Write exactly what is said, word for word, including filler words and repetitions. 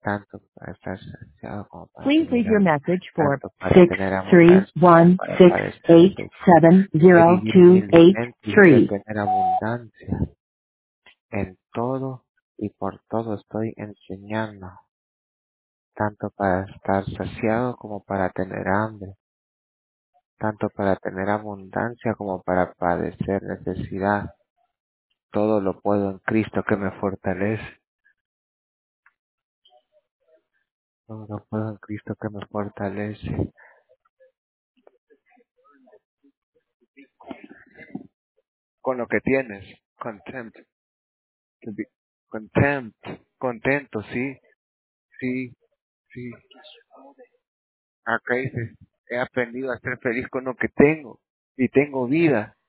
tanto para estar saciado como para Please tener leave your hambre, message for tanto para six tener three abundancia como one para six padecer eight necesidad. seven He zero vivido two eight humildemente y sé three. tener abundancia en todo y por todo estoy enseñando, tanto para estar saciado como para tener hambre, tanto para tener abundancia como para padecer necesidad. Todo lo puedo en Cristo que me fortalece. Todo lo puedo en Cristo que me fortalece. Con lo que tienes, content, to be- content, contento, sí, sí, sí. Acá dice, he aprendido a ser feliz con lo que tengo y tengo vida.